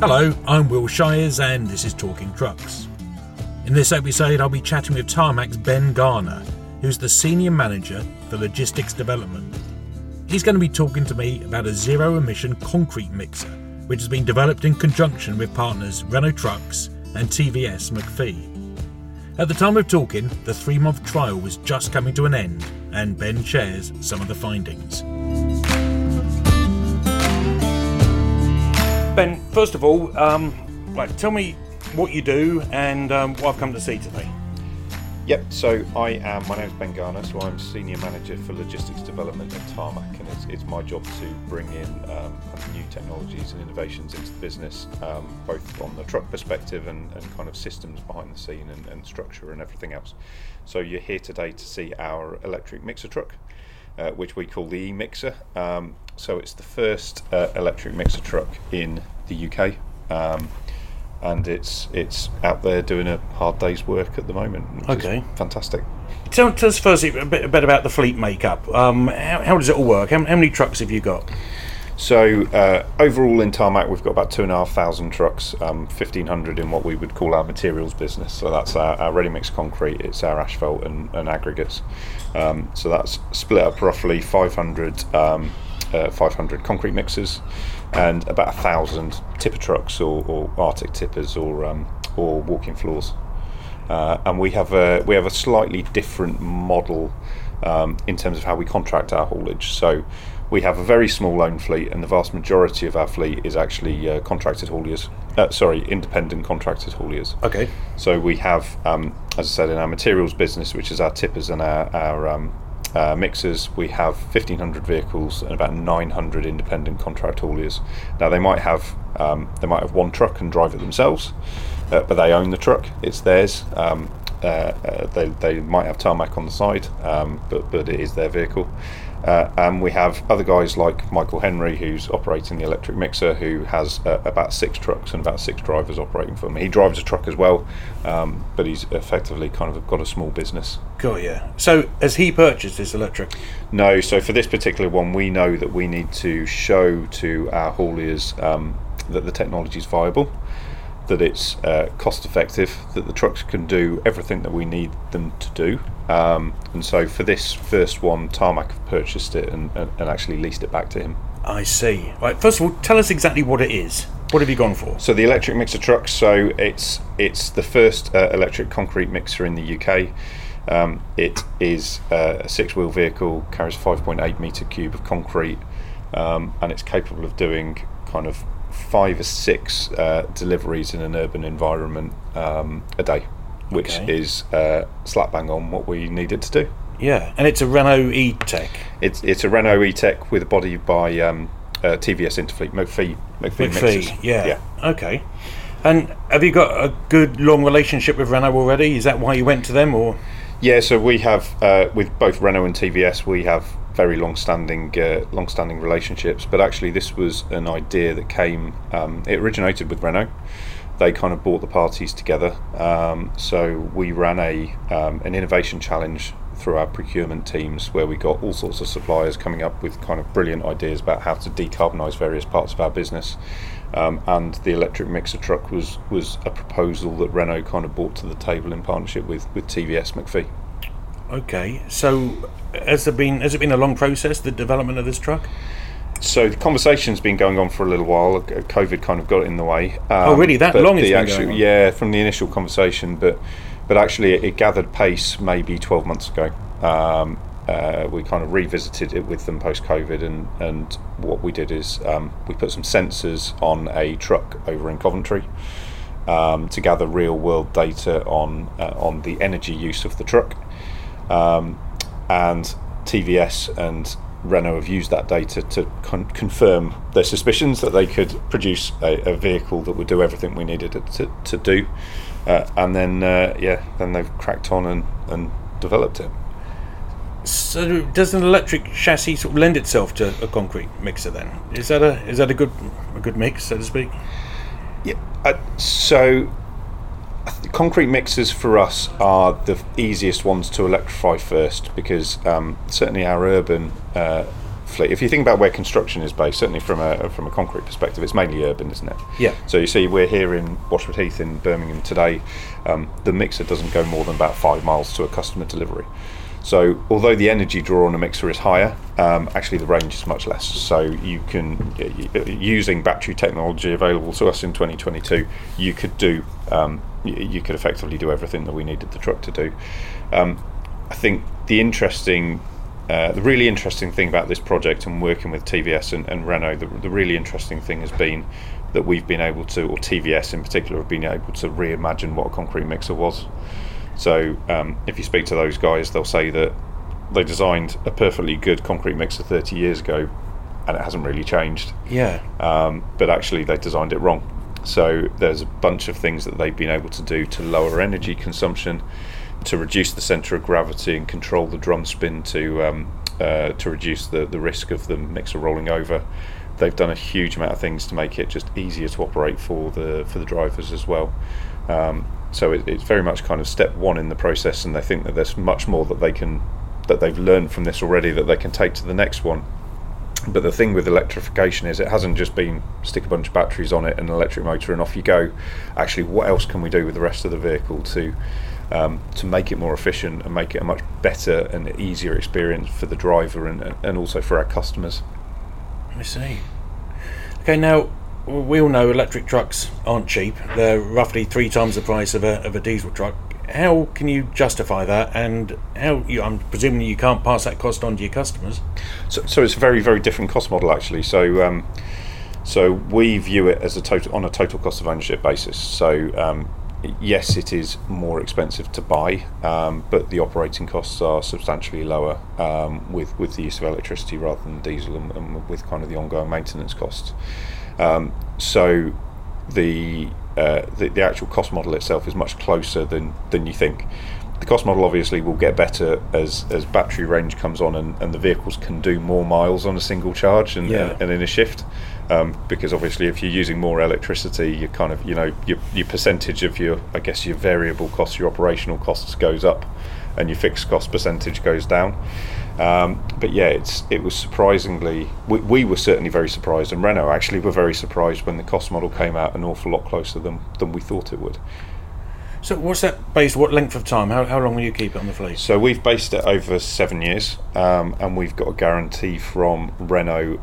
Hello, I'm Will Shires and this is Talking Trucks. In this episode I'll be chatting with Tarmac's Ben Garner, who's the Senior Manager for Logistics Development. He's going to be talking to me about a zero-emission concrete mixer, which has been developed in conjunction with partners Renault Trucks and TVS McPhee. At the time of talking, the 3-month trial was just coming to an end, and Ben shares some of the findings. Ben, first of all, tell me what you do and what I've come to see today. Yep, so my name's Ben Garner, so I'm Senior Manager for Logistics Development at Tarmac, and it's my job to bring in new technologies and innovations into the business, both on the truck perspective and kind of systems behind the scene and structure and everything else. So you're here today to see our electric mixer truck, which we call the E-Mixer. So it's the first electric mixer truck in the UK. And it's out there doing a hard day's work at the moment, which is fantastic. Tell us firstly a bit about the fleet makeup. How does it all work? How many trucks have you got? So overall in Tarmac we've got about 2,500 trucks, 1,500 in what we would call our materials business. So that's our ready-mix concrete, it's our asphalt and aggregates. So that's split up roughly 500 concrete mixers and about 1,000 tipper trucks or Arctic tippers or walking floors. And we have a slightly different model in terms of how we contract our haulage. So we have a very small own fleet, and the vast majority of our fleet is actually independent contracted hauliers. Okay. So we have, as I said, in our materials business, which is our tippers and our mixers, we have 1,500 vehicles and about 900 independent contract hauliers. Now they might have one truck and drive it themselves, but they own the truck; it's theirs. They might have Tarmac on the side, but it is their vehicle. And we have other guys like Michael Henry, who's operating the electric mixer, who has about 6 trucks and about 6 drivers operating for him. He drives a truck as well, but he's effectively kind of got a small business. Cool, yeah. So has he purchased this electric? No, so for this particular one, we know that we need to show to our hauliers that the technology is viable, that it's cost effective, that the trucks can do everything that we need them to do. And so for this first one, Tarmac have purchased it and actually leased it back to him. I see. Right, first of all, tell us exactly what it is. What have you gone for? So the electric mixer truck, so it's the first electric concrete mixer in the UK. It is a 6-wheel vehicle, carries 5.8 metre cube of concrete, and it's capable of doing kind of 5 or 6 deliveries in an urban environment a day, which is slap bang on what we need it to do. Yeah, and it's a Renault E-Tech. It's a Renault E-Tech with a body by TVS Interfleet McPhee mixers. Yeah. Okay. And have you got a good long relationship with Renault already? Is that why you went to them, or? Yeah, so we have with both Renault and TVS, we have very long-standing relationships. But actually, this was an idea that came. It originated with Renault. They kind of brought the parties together. So we ran an innovation challenge through our procurement teams, where we got all sorts of suppliers coming up with kind of brilliant ideas about how to decarbonise various parts of our business. And the electric mixer truck was a proposal that Renault kind of brought to the table in partnership with TVS McPhee. Okay, so has it been a long process, the development of this truck? So the conversation's been going on for a little while. COVID kind of got it in the way. Oh, really? That long it's been going on? Yeah, from the initial conversation, but actually it gathered pace maybe 12 months ago. We kind of revisited it with them post-COVID, and what we did is we put some sensors on a truck over in Coventry to gather real-world data on the energy use of the truck, and TVS and Renault have used that data to confirm their suspicions that they could produce a vehicle that would do everything we needed it to do, and then they've cracked on and developed it. So does an electric chassis sort of lend itself to a concrete mixer then? Is that a good mix, so to speak? Yeah. So concrete mixers for us are the easiest ones to electrify first, because certainly our urban fleet. If you think about where construction is based, certainly from a concrete perspective, it's mainly urban, isn't it? Yeah. So you see, we're here in Washwood Heath in Birmingham today. The mixer doesn't go more than about 5 miles to a customer delivery. So although the energy draw on a mixer is higher, actually the range is much less. So you can, using battery technology available to us in 2022, you could effectively do everything that we needed the truck to do. I think the really interesting thing about this project and working with TVS and Renault, the really interesting thing has been that we've been able to, or TVS in particular, have been able to reimagine what a concrete mixer was. So if you speak to those guys, they'll say that they designed a perfectly good concrete mixer 30 years ago and it hasn't really changed. Yeah. But actually they designed it wrong. So there's a bunch of things that they've been able to do to lower energy consumption, to reduce the centre of gravity and control the drum spin to reduce the risk of the mixer rolling over. They've done a huge amount of things to make it just easier to operate for the drivers as well. So it's very much kind of step one in the process, and they think that there's much more that they've learned from this already that they can take to the next one. But the thing with electrification is it hasn't just been stick a bunch of batteries on it and an electric motor and off you go. Actually, what else can we do with the rest of the vehicle to make it more efficient and make it a much better and easier experience for the driver and also for our customers? I see. Okay, now we all know electric trucks aren't cheap. They're roughly 3 times the price of a diesel truck. How can you justify that, and I'm presuming you can't pass that cost on to your customers? So it's a very, very different cost model actually. So we view it as on a total cost of ownership basis. So yes, it is more expensive to buy, but the operating costs are substantially lower with the use of electricity rather than diesel, and with kind of the ongoing maintenance costs. So the actual cost model itself is much closer than you think. The cost model obviously will get better as battery range comes on and the vehicles can do more miles on a single charge and in a shift, because obviously if you're using more electricity, you kind of, your percentage of your variable costs, your operational costs goes up, and your fixed cost percentage goes down. But yeah, it was surprisingly, we were certainly very surprised, and Renault actually were very surprised when the cost model came out an awful lot closer than we thought it would. So what's that based, what length of time? How long will you keep it on the fleet? So we've based it over 7 years, and we've got a guarantee from Renault.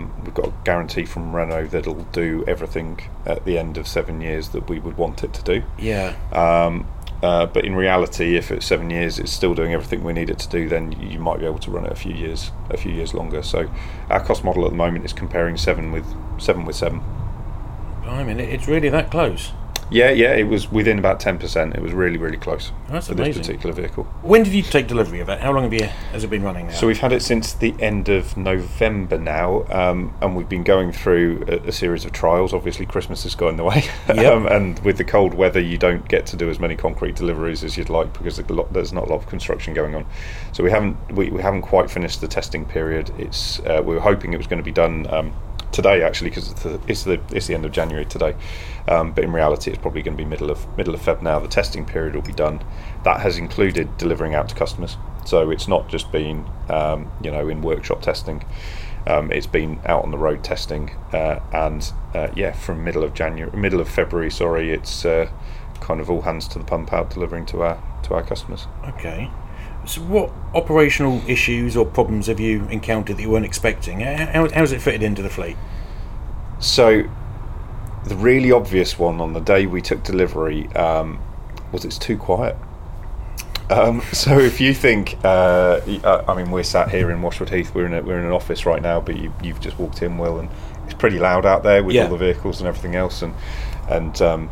That it'll do everything at the end of 7 years that we would want it to do. Yeah. But in reality, if at 7 years it's still doing everything we need it to do, then you might be able to run it a few years longer. So our cost model at the moment is comparing 7 with 7. I mean, it's really that close. Yeah, it was within about 10%. It was really, really close. That's for amazing. This particular vehicle. When did you take delivery of it? How long has it been running now? So we've had it since the end of November now, and we've been going through a series of trials. Obviously, Christmas has gone the way, Yep. And with the cold weather, you don't get to do as many concrete deliveries as you'd like because there's not a lot of construction going on. So we haven't quite finished the testing period. We were hoping it was going to be done today actually, because it's the end of January today, but in reality it's probably going to be middle of Feb now. The testing period will be done. That has included delivering out to customers, so it's not just been in workshop testing. It's been out on the road testing, and from middle of February, it's kind of all hands to the pump out delivering to our customers. Okay. So what operational issues or problems have you encountered that you weren't expecting? How's it fitted into the fleet? So the really obvious one on the day we took delivery was it's too quiet. So if you think, we're sat here in Washwood Heath, we're in an office right now, but you've just walked in, Will, and it's pretty loud out there with all the vehicles and everything else, and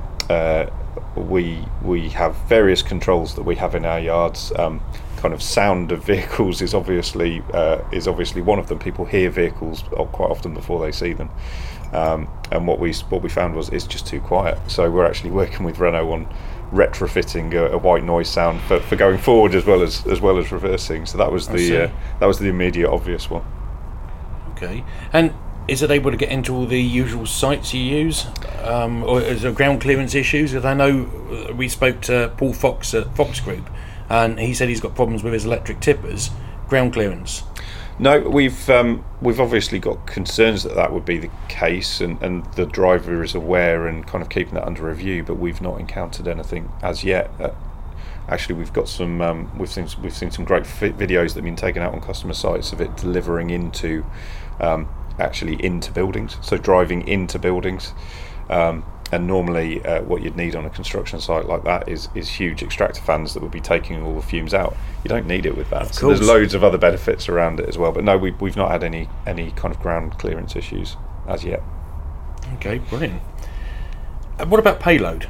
we have various controls that we have in our yards. Kind of sound of vehicles is obviously one of them. People hear vehicles quite often before they see them, and what we found was it's just too quiet. So we're actually working with Renault on retrofitting a white noise sound for going forward as well as reversing. So that was the immediate obvious one. Okay, and is it able to get into all the usual sites you use, or is there ground clearance issues? Because I know we spoke to Paul Fox at Fox Group, and he said he's got problems with his electric tippers. Ground clearance. No, we've obviously got concerns that would be the case, and the driver is aware and kind of keeping that under review. But we've not encountered anything as yet. Actually, we've got some. We've seen some great videos that have been taken out on customer sites of it delivering into actually into buildings. So driving into buildings. And normally what you'd need on a construction site like that is huge extractor fans that would be taking all the fumes out. You don't need it with that. So there's loads of other benefits around it as well. But no, we've not had any kind of ground clearance issues as yet. Okay, brilliant. What about payload?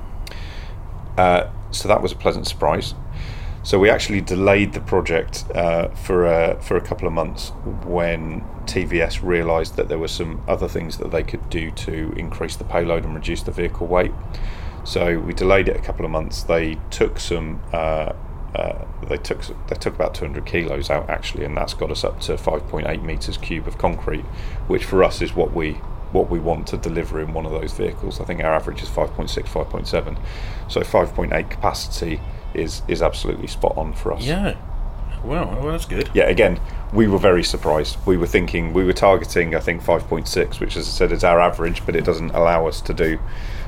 So that was a pleasant surprise. So we actually delayed the project for a couple of months when TVS realised that there were some other things that they could do to increase the payload and reduce the vehicle weight. So we delayed it a couple of months. They took some. They took about 200 kilos out actually, and that's got us up to 5.8 meters cube of concrete, which for us is what we want to deliver in one of those vehicles. I think our average is 5.6, 5.7. So 5.8 capacity is absolutely spot on for us. Yeah. Well, that's good. Yeah, again, we were very surprised. We were targeting, I think, 5.6, which, as I said, is our average, but it doesn't allow us to do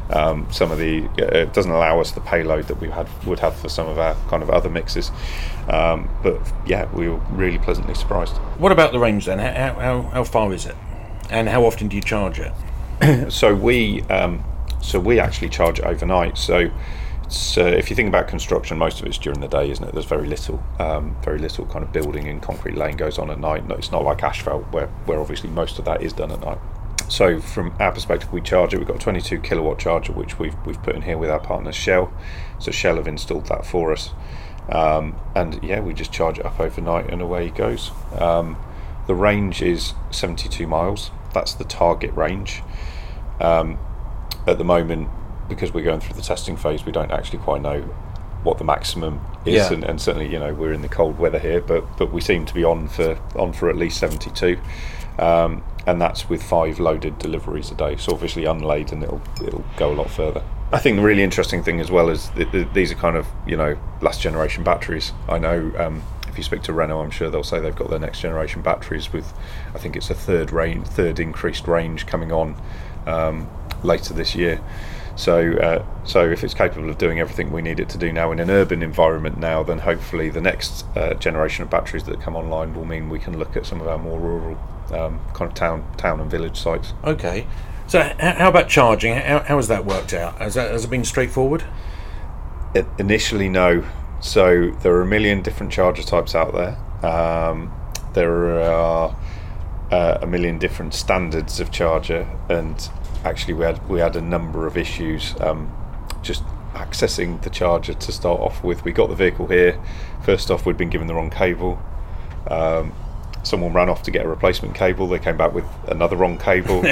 it doesn't allow us the payload that we would have for some of our kind of other mixes. But yeah, we were really pleasantly surprised. What about the range then? How far is it? And how often do you charge it? So we actually charge it overnight. So if you think about construction, most of it's during the day, isn't it? There's very little kind of building and concrete laying goes on at night. No, it's not like asphalt where obviously most of that is done at night. So from our perspective, we charge it. We've got a 22 kilowatt charger which we've put in here with our partner Shell. So Shell have installed that for us, and yeah, we just charge it up overnight and away it goes. The range is 72 miles. That's the target range. At the moment, because we're going through the testing phase, we don't actually quite know what the maximum is, and certainly, you know, we're in the cold weather here, but we seem to be on for at least 72, and that's with 5 loaded deliveries a day. So obviously unladen, it'll go a lot further. I think the really interesting thing as well is these are kind of, you know, last generation batteries. I know if you speak to Renault, I'm sure they'll say they've got their next generation batteries with, I think it's a third increased range coming on later this year. So if it's capable of doing everything we need it to do now in an urban environment now, then hopefully the next generation of batteries that come online will mean we can look at some of our more rural kind of town and village sites. Okay. So how about charging? How has that worked out? Has it been straightforward? Initially, no. So there are a million different charger types out there. There are a million different standards of charger, and actually we had a number of issues just accessing the charger to start off with. We got the vehicle here. First off, we'd been given the wrong cable. Someone ran off to get a replacement cable. They came back with another wrong cable.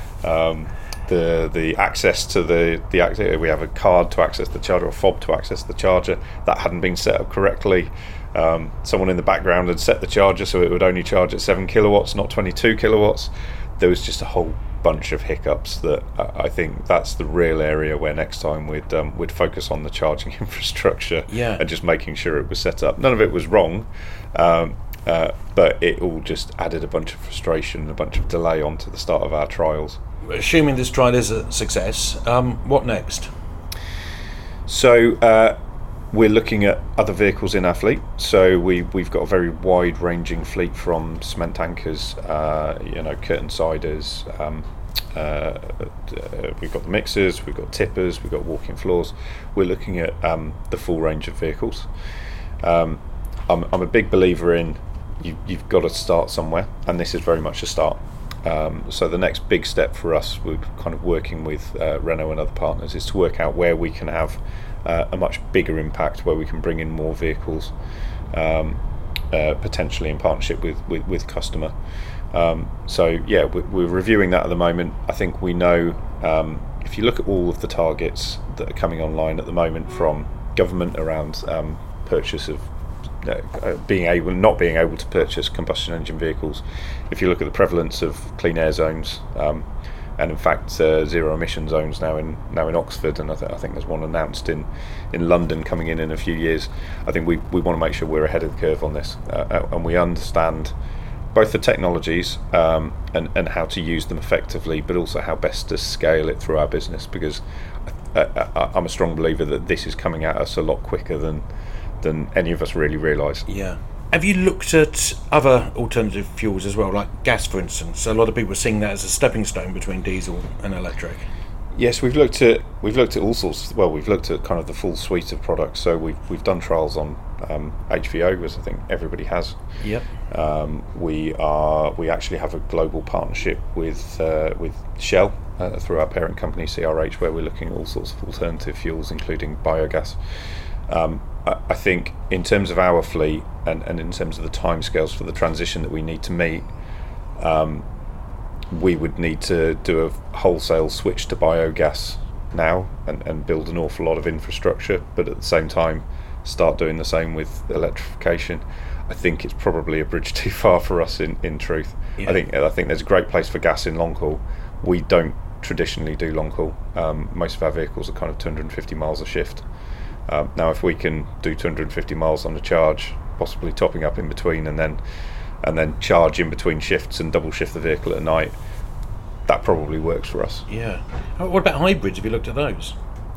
The access to the we have a card to access the charger, or a fob to access the charger, that hadn't been set up correctly. Someone in the background had set the charger so it would only charge at 7 kilowatts, not 22 kilowatts. There was just a whole bunch of hiccups that I think that's the real area where next time we'd focus on the charging infrastructure and just making sure it was set up. None of it was wrong, but it all just added a bunch of frustration and a bunch of delay onto the start of our trials. Assuming this trial is a success, what next? So we're looking at other vehicles in our fleet. So we've got a very wide-ranging fleet, from cement tankers, curtain siders. We've got the mixers, we've got tippers, we've got walking floors. We're looking at the full range of vehicles. I'm a big believer in you've got to start somewhere, and this is very much a start. So the next big step for us, we're kind of working with Renault and other partners, is to work out where we can have a much bigger impact, where we can bring in more vehicles, potentially in partnership with customer. So yeah, we're reviewing that at the moment. I think we know, if you look at all of the targets that are coming online at the moment from government around purchase of not being able to purchase combustion engine vehicles, if you look at the prevalence of clean air zones, and in fact zero emission zones now in Oxford, and I think there's one announced in London coming in a few years. I think we want to make sure we're ahead of the curve on this, and we understand both the technologies and how to use them effectively, but also how best to scale it through our business, because I'm a strong believer that this is coming at us a lot quicker than any of us really realise. Yeah. Have you looked at other alternative fuels as well, like gas, for instance? A lot of people are seeing that as a stepping stone between diesel and electric. Yes, we've looked at all sorts. Well, we've looked at kind of the full suite of products. So we've done trials on HVO, as I think everybody has. Yep. We actually have a global partnership with Shell through our parent company CRH, where we're looking at all sorts of alternative fuels, including biogas. I think in terms of our fleet and in terms of the timescales for the transition that we need to meet, we would need to do a wholesale switch to biogas now and build an awful lot of infrastructure, but at the same time start doing the same with electrification. I think it's probably a bridge too far for us in truth. Yeah. I think there's a great place for gas in long haul. We don't traditionally do long haul. Most of our vehicles are kind of 250 miles a shift. Now if we can do 250 miles on a charge, possibly topping up in between and then charge in between shifts and double shift the vehicle at night, that probably works for us. Yeah. What about hybrids? Have you looked at those?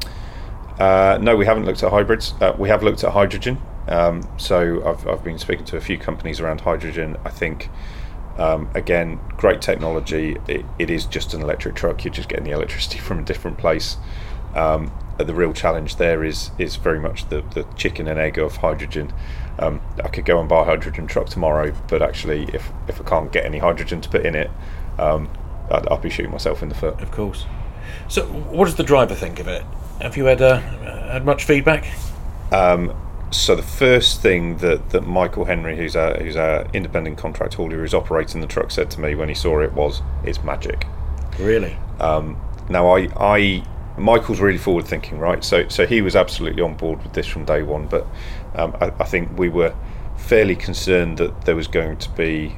No, we haven't looked at hybrids. We have looked at hydrogen. So I've been speaking to a few companies around hydrogen. I think, again, great technology. It is just an electric truck. You're just getting the electricity from a different place. The real challenge there is very much the chicken and egg of hydrogen. I could go and buy a hydrogen truck tomorrow, but actually if I can't get any hydrogen to put in it, I'll be shooting myself in the foot. Of course. So what does the driver think of it? Have you had much feedback? So the first thing that Michael Henry, who's our independent contract haulier who's operating the truck, said to me when he saw it was, "It's magic." Really? Now Michael's really forward thinking, right? So he was absolutely on board with this from day one, but I think we were fairly concerned that there was going to be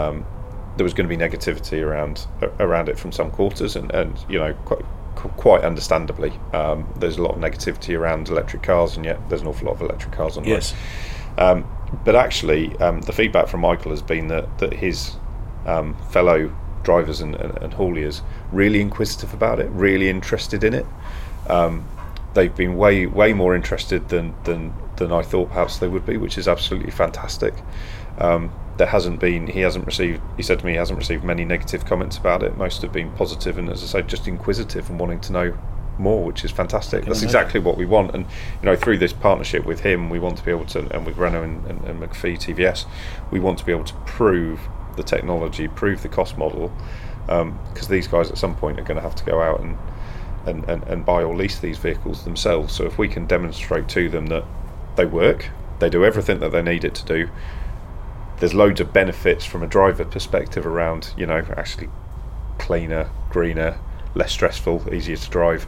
negativity around it from some quarters, and you know, quite understandably, there's a lot of negativity around electric cars, and yet there's an awful lot of electric cars on the yes. road. But actually, the feedback from Michael has been that his fellow drivers and hauliers really inquisitive about it, really interested in it. They've been way more interested than I thought perhaps they would be, which is absolutely fantastic. He said to me he hasn't received many negative comments about it. Most have been positive and, as I say, just inquisitive and wanting to know more, which is fantastic. That's exactly what we want. And you know, through this partnership with him, we want to be able to, and with Renault and McPhee TVS, we want to be able to prove the technology, prove the cost model, because these guys at some point are going to have to go out and buy or lease these vehicles themselves. So if we can demonstrate to them that they work, they do everything that they need it to do, there's loads of benefits from a driver perspective around, you know, actually cleaner, greener, less stressful, easier to drive.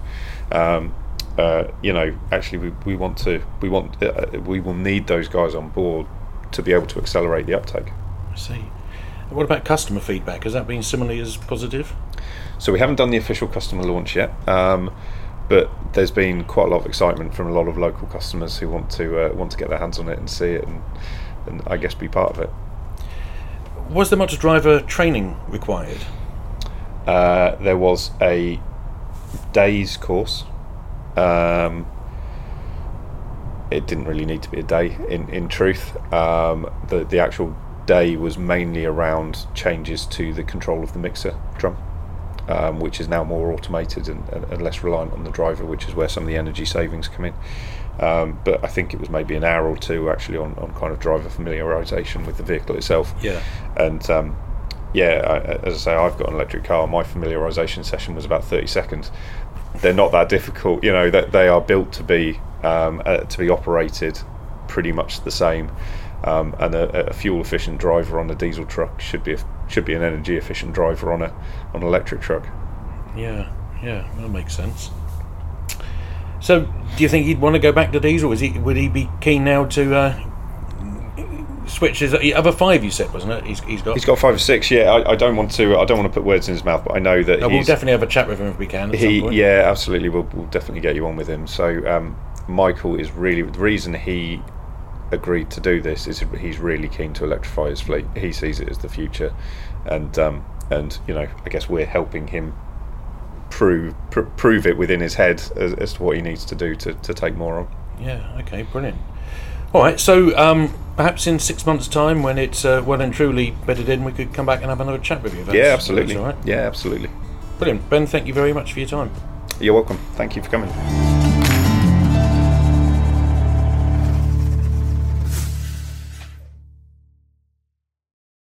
You know, actually we will need those guys on board to be able to accelerate the uptake. I see. What about customer feedback? Has that been similarly as positive? So we haven't done the official customer launch yet, but there's been quite a lot of excitement from a lot of local customers who want to get their hands on it and see it and I guess be part of it. Was there much driver training required? There was a day's course. It didn't really need to be a day in truth. The actual day was mainly around changes to the control of the mixer drum, which is now more automated and less reliant on the driver, which is where some of the energy savings come in. But I think it was maybe an hour or two actually on kind of driver familiarisation with the vehicle itself. Yeah. And as I say, I've got an electric car. My familiarisation session was about 30 seconds. They're not that difficult, you know. That they are built to be operated pretty much the same. And a fuel efficient driver on a diesel truck should be an energy efficient driver on an electric truck. Yeah, that makes sense. So, do you think he'd want to go back to diesel? Would he be keen now to switch his other 5? You said, wasn't it? He's got 5 or 6. Yeah, I don't want to put words in his mouth, but I know that we'll definitely have a chat with him if we can. At some point. Yeah, absolutely. We'll definitely get you on with him. So Michael is really the reason he agreed to do this is he's really keen to electrify his fleet. He sees it as the future, and I guess we're helping him prove it within his head as to what he needs to do to take more on. Yeah, okay, brilliant. All right, so perhaps in 6 months' time, when it's well and truly bedded in, we could come back and have another chat with you. Yeah, absolutely. All right. Yeah, absolutely. Brilliant. Ben, thank you very much for your time. You're welcome. Thank you for coming.